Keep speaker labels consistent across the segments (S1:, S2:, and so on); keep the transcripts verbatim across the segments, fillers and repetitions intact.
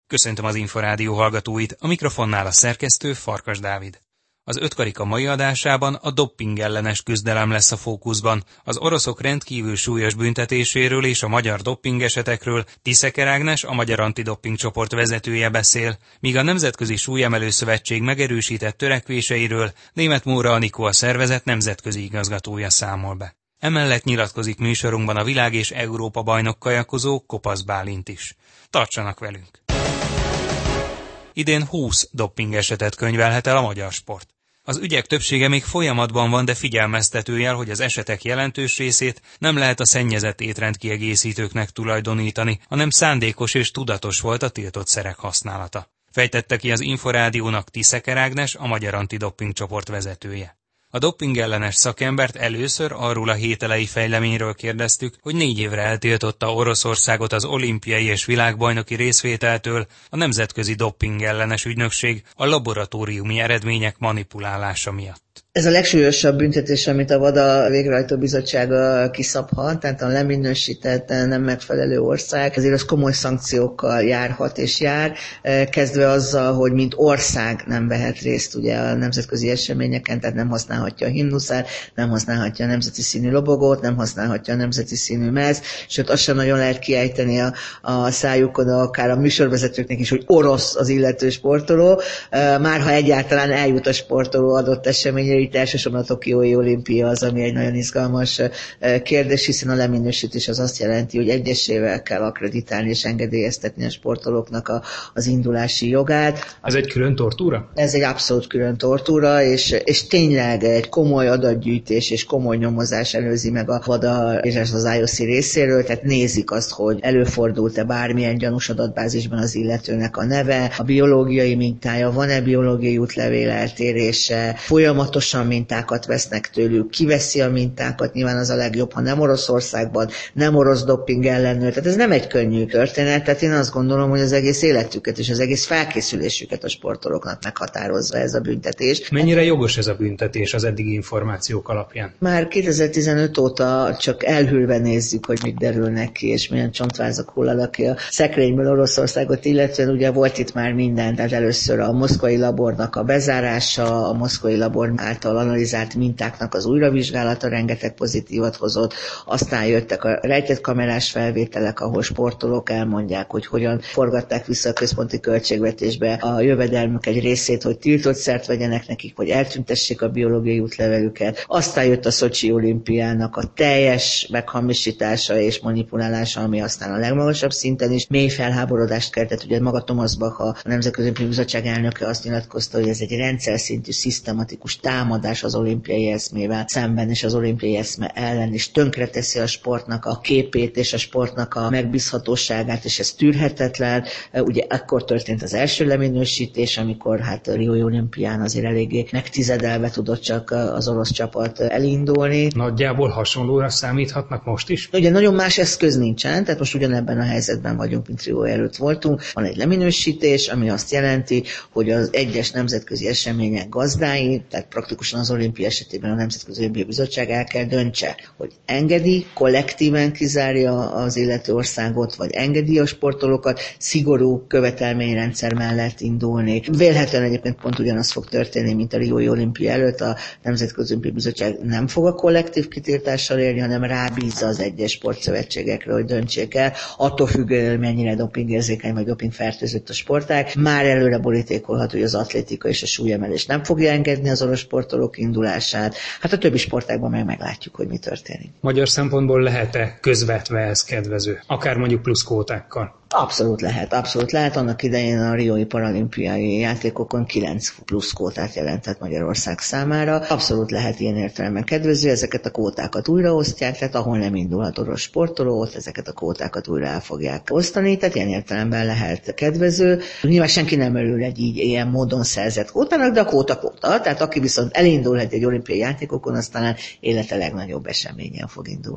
S1: Köszöntöm az Inforádió hallgatóit, a mikrofonnál a szerkesztő Farkas Dávid. Az ötkarika mai adásában a dopping ellenes küzdelem lesz a fókuszban. Az oroszok rendkívül súlyos büntetéséről és a magyar dopping esetekről Tiszeker Ágnes, a Magyar Antidoping Csoport vezetője beszél, míg a Nemzetközi Súlyemelő Szövetség megerősített törekvéseiről Németh Móra Anikó, a szervezet nemzetközi igazgatója számol be. Emellett nyilatkozik műsorunkban a világ és Európa bajnok kajakozó Kopasz Bálint is. Tartsanak velünk! Idén húsz dopping esetet könyvelhet el a magyar sport. Az ügyek többsége még folyamatban van, de figyelmeztető jel, hogy az esetek jelentős részét nem lehet a szennyezett étrendkiegészítőknek tulajdonítani, hanem szándékos és tudatos volt a tiltott szerek használata. Fejtette ki az Inforádiónak Tiszeker Ágnes, a Magyar Antidoping Csoport vezetője. A dopping ellenes szakembert először arról a hételei fejleményről kérdeztük, hogy négy évre eltiltotta Oroszországot az olimpiai és világbajnoki részvételtől a Nemzetközi Dopping Ellenes Ügynökség a laboratóriumi eredmények manipulálása miatt.
S2: Ez a legsúlyosabb büntetés, amit a VADA végrehajtó bizottsága kiszabhat, tehát a leminősített, nem megfelelő ország, ezért az komoly szankciókkal járhat és jár, kezdve azzal, hogy mint ország nem vehet részt ugye a nemzetközi eseményeken, tehát nem használhatja a himnuszát, nem használhatja a nemzeti színű lobogót, nem használhatja a nemzeti színű mez, sőt azt sem nagyon lehet kiejteni a, a szájukon, akár a műsorvezetőknek is, hogy orosz az illető sportoló, már ha egyáltalán eljut a sportoló adott eseményre. Itt elsősorban a Tokiói olimpia az, ami egy nagyon izgalmas kérdés, hiszen a leminősítés az azt jelenti, hogy egyesével kell akkreditálni és engedélyeztetni a sportolóknak a, az indulási jogát.
S3: Ez egy külön tortúra?
S2: Ez egy abszolút külön tortúra, és, és tényleg egy komoly adatgyűjtés és komoly nyomozás előzi meg a VADA és az i o cé részéről, tehát nézik azt, hogy előfordult-e bármilyen gyanús adatbázisban az illetőnek a neve, a biológiai mintája, van-e biológiai útlevél eltérése, folyamatosan mintákat vesznek tőlük, kiveszi a mintákat, nyilván az a legjobb, ha nem Oroszországban, nem orosz dopping ellenőr, tehát ez nem egy könnyű történet, tehát én azt gondolom, hogy az egész életüket és az egész felkészülésüket a sportolóknak meghatározza ez a büntetés.
S3: Mennyire jogos ez a büntetés az eddigi információk alapján?
S2: Már kétezer-tizenöt óta csak elhűlve nézzük, hogy mit derülnek ki, és milyen csontvázak hullanak ki a szekrényből Oroszországot, illetően ugye volt itt már minden, tehát először a moszkvai labornak a bezárása, a moszkvai labor által analizált mintáknak az újravizsgálata rengeteg pozitívat hozott, aztán jöttek a rejtett kamerás felvételek, ahol sportolók elmondják, hogy hogyan forgatták vissza a központi költségvetésbe a jövedelmük egy részét, hogy tiltott szert vegyenek nekik, hogy eltüntessék a biológiai útlevelüket. Aztán jött a Szocsi olimpiának a teljes meghamisítása és manipulálása, ami aztán a legmagasabb szinten is mély felháborodást keltett. Ugye maga Thomas Bach, a Nemzetközi Olimpiai Bizottság elnöke azt nyilatkozta, hogy ez egy rendszer szintű, szisztematikus támadás az olimpiai eszmével szemben és az olimpiai eszme ellen, és tönkreteszi a sportnak a képét és a sportnak a megbízhatóságát, és ez tűrhetetlen. Ugye ekkor történt az első leminősítés, amikor hát a Riói olimpián azért eléggé megtizedelve tudott csak az orosz csapat elindulni.
S3: Nagyjából hasonlóra számíthatnak most is?
S2: Ugye nagyon más eszköz nincsen, tehát most ugyanebben a helyzetben vagyunk, mint Rió előtt voltunk. Van egy leminősítés, ami azt jelenti, hogy az egyes nemzetközi események gazdái, tehát praktikusan az olimpia esetében a Nemzetközi Olimpiai Bizottság el kell döntse, hogy engedi, kollektíven kizárja az illető országot, vagy engedi a sportolókat szigorú követelményrendszer mellett indulni. Vélhetően egyébként pont ugyanaz fog történni, mint a Riói olimpia előtt. A Nemzetközi Olimpiai Bizottság nem fog a kollektív kitiltással élni, hanem rábízza az egyes sportszövetségekre, hogy döntsék el, attól függően, mennyire dopingérzékeny vagy dopingfertőzött a sportág. Már előre borítékolható, hogy az atlétika és a súlyemelés nem fogja engedni az orosz sportolók indulását. Hát a többi sportágban meg meglátjuk, hogy mi történik.
S3: Magyar szempontból lehet-e közvetve ez kedvező? Akár mondjuk plusz kvótákkal?
S2: Abszolút lehet, abszolút lehet. Annak idején a riói paralimpiai játékokon kilenc plusz kvótát jelentett Magyarország számára. Abszolút lehet ilyen értelemben kedvező, ezeket a kvótákat újraosztják, tehát ahol nem indulhat orosz sportoló, ott ezeket a kvótákat újra el fogják osztani, tehát ilyen értelemben lehet kedvező. Nyilván senki nem örül egy így ilyen módon szerzett kvótának, de a kvóta kvóta, tehát aki viszont elindulhat egy olimpiai játékokon, aztán élete legnagyobb eseményen fog indulni.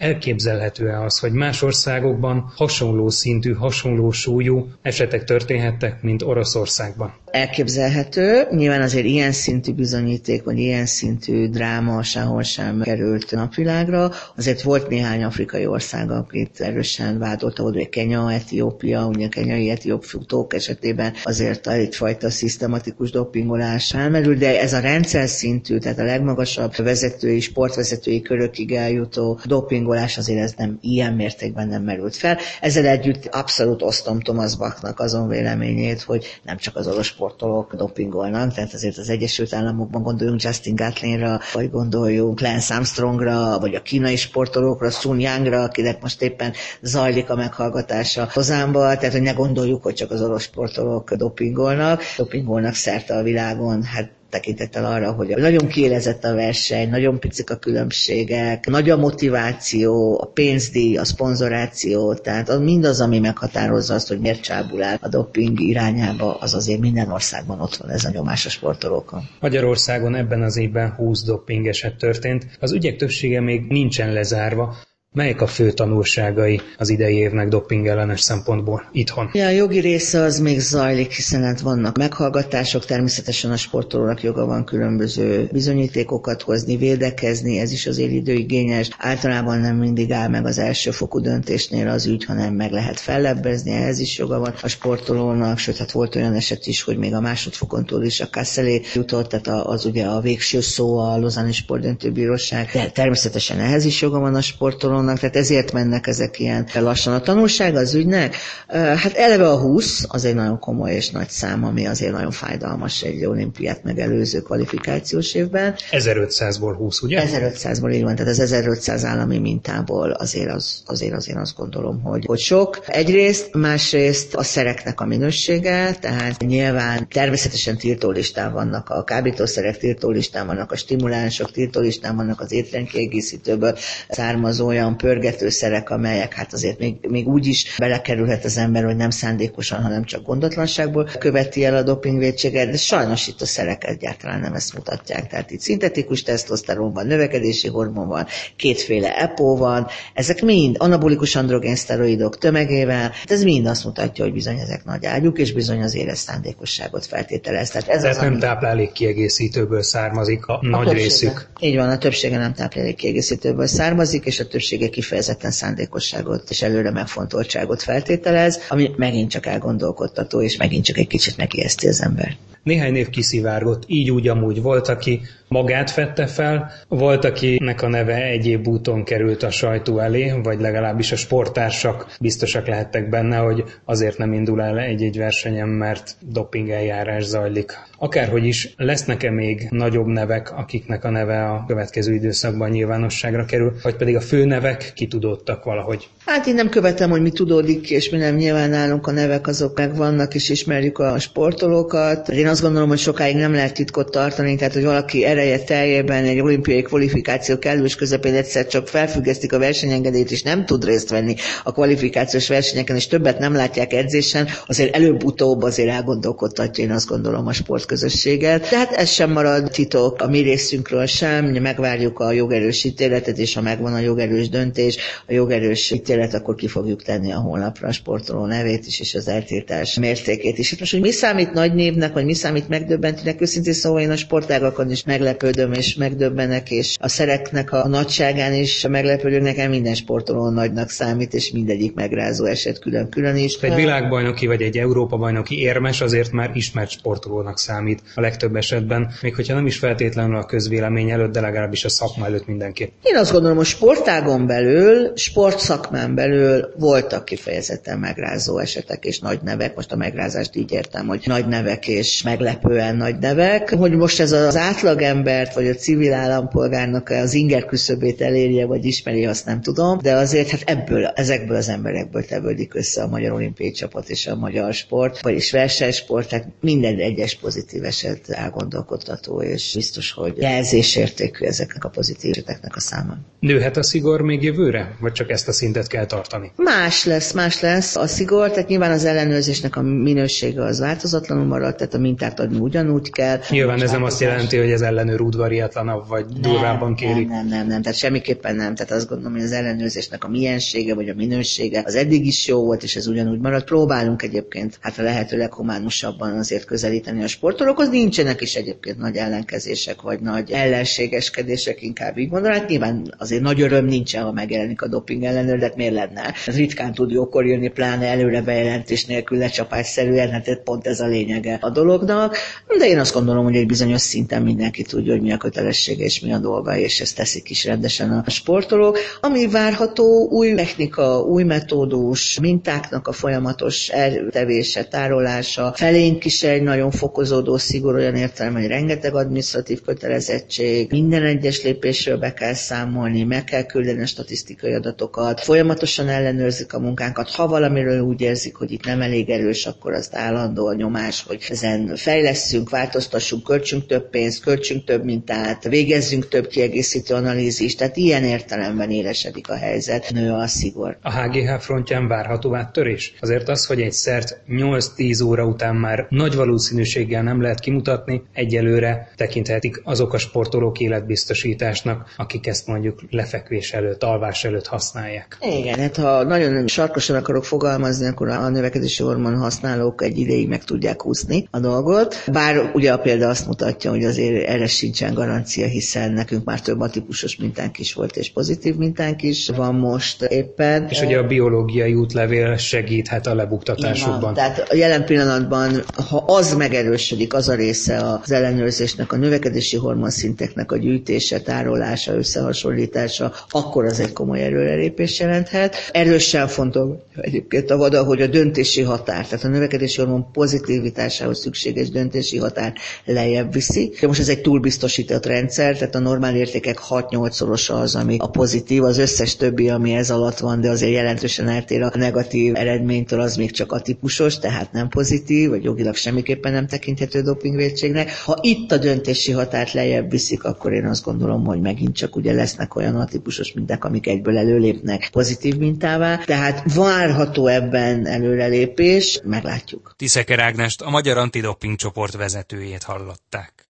S3: Elképzelhető-e az, hogy más országokban hasonló szintű, hasonló súlyú esetek történhettek, mint Oroszországban?
S2: Elképzelhető. Nyilván azért ilyen szintű bizonyíték, vagy ilyen szintű dráma sehol sem került napvilágra. Azért volt néhány afrikai ország, akit erősen vádolta, hogy Kenya, Etiópia, ugye kenyai etióp futók esetében azért egyfajta szisztematikus dopingolás elmerül, de ez a rendszer szintű, tehát a legmagasabb vezetői, sportvezetői körökig eljutó dopingolás azért ez nem ilyen mértékben nem merült fel. Ezzel együtt abszolút osztom Thomas Bachnak azon véleményét, hogy nem csak az orosz sportolók dopingolnak, tehát azért az Egyesült Államokban gondoljunk Justin Gatlinra, vagy gondoljunk Lance Armstrongra, vagy a kínai sportolókra, Sun Yangra, akinek most éppen zajlik a meghallgatása Lozánban, tehát hogy ne gondoljuk, hogy csak az orosz sportolók dopingolnak, dopingolnak szerte a világon, hát tekintettel arra, hogy nagyon kiélezett a verseny, nagyon picik a különbségek, nagy a motiváció, a pénzdíj, a szponzoráció, tehát az mindaz, ami meghatározza azt, hogy miért csábul el a doping irányába, az azért minden országban ott van ez a nyomás a sportolókon.
S3: Magyarországon ebben az évben húsz doping eset történt, az ügyek többsége még nincsen lezárva. Melyek a fő tanulságai az idei évnek dopingellenes szempontból itthon?
S2: Ja, a jogi része az még zajlik, hiszen hát vannak meghallgatások, természetesen a sportolónak joga van különböző bizonyítékokat hozni, védekezni, ez is azért időigényes. Általában nem mindig áll meg az elsőfokú döntésnél az ügy, hanem meg lehet fellebbezni, ehhez is joga van a sportolónak, sőt, hát volt olyan eset is, hogy még a másodfokon túl is a kász elé jutott, tehát az ugye a végső szó a Lausanne Sportdöntőbíróság, de természetesen ehhez is joga van a sportolónak. Tehát ezért mennek ezek ilyen lassan. A tanulság az ügynek, hát eleve a húsz, az egy nagyon komoly és nagy szám, ami azért nagyon fájdalmas egy olimpiát megelőző kvalifikációs évben.
S3: ezerötszázból húsz, ugye?
S2: ezerötszázból így van, tehát az ezerötszáz állami mintából azért, az, azért, azért azt gondolom, hogy, hogy sok. Egyrészt, másrészt a szereknek a minősége, tehát nyilván természetesen tiltólistán vannak a kábítószerek, tiltólistán vannak a stimulánsok, tiltólistán vannak az étrendkiegészítőből származó olyan pörgetőszerek, amelyek hát azért még, még úgy is belekerülhet az ember, hogy nem szándékosan, hanem csak gondatlanságból követi el a dopingvétséget, de sajnos itt a szerek egyáltalán nem ezt mutatják. Tehát itt szintetikus tesztoszteron van, növekedési hormon van, kétféle E P O van, ezek mind anabolikus androgén szteroidok tömegével, ez mind azt mutatja, hogy bizony ezek nagy ágyuk, és bizony az éles szándékosságot feltételez. Tehát ez
S3: Tehát
S2: az,
S3: nem
S2: ami...
S3: táplálékkiegészítőből származik a, a nagy
S2: többsége.
S3: részük.
S2: Így van, a többsége nem táplálékkiegészítőből származik, és a többsége kifejezetten szándékosságot és előre megfontoltságot feltételez, ami megint csak elgondolkodtató, és megint csak egy kicsit megijeszti az ember.
S3: Néhány név kiszivárgott, így úgy amúgy volt, aki magát fedte fel, volt, akinek a neve egyéb úton került a sajtó elé, vagy legalábbis a sporttársak biztosak lehettek benne, hogy azért nem indul el egy-egy versenyen, mert doping eljárás zajlik. Akárhogy is, lesznek-e még nagyobb nevek, akiknek a neve a következő időszakban nyilvánosságra kerül, vagy pedig a fő nevek kitudódtak valahogy?
S2: Hát én nem követem, hogy mi tudódik, és mi nem, nyilván nálunk a nevek azok megvannak, és ismerjük a sportolókat. Én azt gondolom, hogy sokáig nem lehet titkot tartani, tehát hogy valaki ereje teljében egy olimpiai kvalifikáció kellős közepén egyszer csak felfüggesztik a versenyengedélyt, és nem tud részt venni a kvalifikációs versenyeken, és többet nem látják edzésen, azért előbb-utóbb azért elgondolkodtatja, én azt gondolom, a sportközösséget. De hát ez sem marad titok a mi részünkről sem, megvárjuk a jogerős ítéletet, és ha megvan a jogerős döntés, a jogerős ítélet, akkor ki fogjuk tenni a honlapra a sportoló nevét is, és az eltiltás mértékét is. Hát most, hogy mi számít nagy névnek, vagy mi számít megdöbbentőnek, őszintén szóval én a sportágakon is meglepődöm és megdöbbenek, és a szereknek a nagyságán is meglepődök, nekem minden sportoló nagynak számít, és mindegyik megrázó eset külön-külön is.
S3: Egy világbajnoki vagy egy Európa-bajnoki érmes azért már ismert sportolónak számít a legtöbb esetben, még hogyha nem is feltétlenül a közvélemény előtt, de legalábbis a szakma előtt mindenképp.
S2: Én azt gondolom, hogy sportágon belül, sportszakmán belül voltak kifejezetten megrázó esetek és nagy nevek. Most a megrázást így értem, hogy nagy nevek és meglepően nagy nevek. Hogy most ez az átlagembert, vagy a civil állampolgárnak az inger küszöbét elérje, vagy ismeri, azt nem tudom, de azért hát ebből, ezekből az emberekből tevődik össze a magyar olimpiai csapat és a magyar sport, vagyis versenysport, tehát minden egyes pozitív eset elgondolkodtató, és biztos, hogy jelzésértékű ezeknek a pozitív eseteknek a száma.
S3: Nőhet a szigor még jövőre, vagy csak ezt a szintet kell tartani?
S2: Más lesz, más lesz a szigor, tehát nyilván az ellenőrzésnek a minősége az változatlanul marad, tehát a minták mintát adni ugyanúgy kell.
S3: Nyilván ez nem azt jelenti, hogy az ellenőr udvariatlanabb, vagy nem, durvábban kéri.
S2: Nem, nem, nem, nem, tehát semmiképpen nem. Tehát azt gondolom, hogy az ellenőrzésnek a miensége, vagy a minősége az eddig is jó volt, és ez ugyanúgy marad. Próbálunk egyébként hát a lehető leghumánusabban azért közelíteni a sportolókhoz. Nincsenek is egyébként nagy ellenkezések, vagy nagy ellenségeskedések, inkább így mondanám. Hát nyilván azért nagy öröm nincsen, ha megjelenik a doping ellenőr, de miért lenne? Ez ritkán tud jókor jönni, pláne előre bejelentés nélkül lecsapásszerűen, hát pont ez a lényege a dolognak. De én azt gondolom, hogy egy bizonyos szinten mindenki tudja, hogy mi a kötelessége és mi a dolga, és ezt teszik is rendesen a sportolók. Ami várható, új technika, új metódus, mintáknak a folyamatos eltevése, tárolása, felénk is egy nagyon fokozódó szigor, olyan értelme, hogy rengeteg adminisztratív kötelezettség, minden egyes lépésről be kell számolni, meg kell küldeni a statisztikai adatokat, folyamatosan ellenőrzik a munkánkat, ha valamiről úgy érzik, hogy itt nem elég erős, akkor azt állandó a nyomás, hogy ezen fejlesszünk, változtassunk, költsünk több pénzt, költsünk több mintát, végezzünk több kiegészítő analízist, tehát ilyen értelemben élesedik a helyzet, nő a szigor.
S3: A há gé há frontján várható áttörés? Azért az, hogy egy szert nyolc-tíz óra után már nagy valószínűséggel nem lehet kimutatni, egyelőre tekinthetik azok a sportolók életbiztosításnak, akik ezt mondjuk lefekvés előtt, alvás előtt használják.
S2: Igen, hát ha nagyon sarkosan akarok fogalmazni, akkor a növekedési hormon használók egy ideig meg tudják úszni a dolgot. Bár ugye a példa azt mutatja, hogy azért erre sincsen garancia, hiszen nekünk már több atípusos mintánk is volt, és pozitív mintánk is van most éppen.
S3: És ugye a biológiai útlevél segíthet a lebuktatásukban.
S2: Tehát a jelen pillanatban, ha az megerősödik, az a része az ellenőrzésnek, a növekedési hormonszinteknek a gyűjtése, tárolása, összehasonlítása, akkor az egy komoly előrelépés jelenthet. Erősen fontos egyébként a vada, hogy a döntési határ, tehát a növekedési hormon pozitivitásához szükséges döntési határ lejjebb viszi. De most ez egy túlbiztosított rendszer, tehát a normál értékek hat-nyolcszorosa az, ami a pozitív, az összes többi, ami ez alatt van, de azért jelentősen eltér a negatív eredménytől, az még csak atípusos, tehát nem pozitív, vagy jogilag semmiképpen nem tekinthető dopingvétségnek. Ha itt a döntési határt lejjebb viszik, akkor én azt gondolom, hogy megint csak ugye lesznek olyan atípusos minták, amik egyből előlépnek pozitív mintává, tehát várható ebben előrelépés, meglátjuk.
S1: Tiszeker Ágnest, a Magyar Antidoping csoport vezetőjét hallották.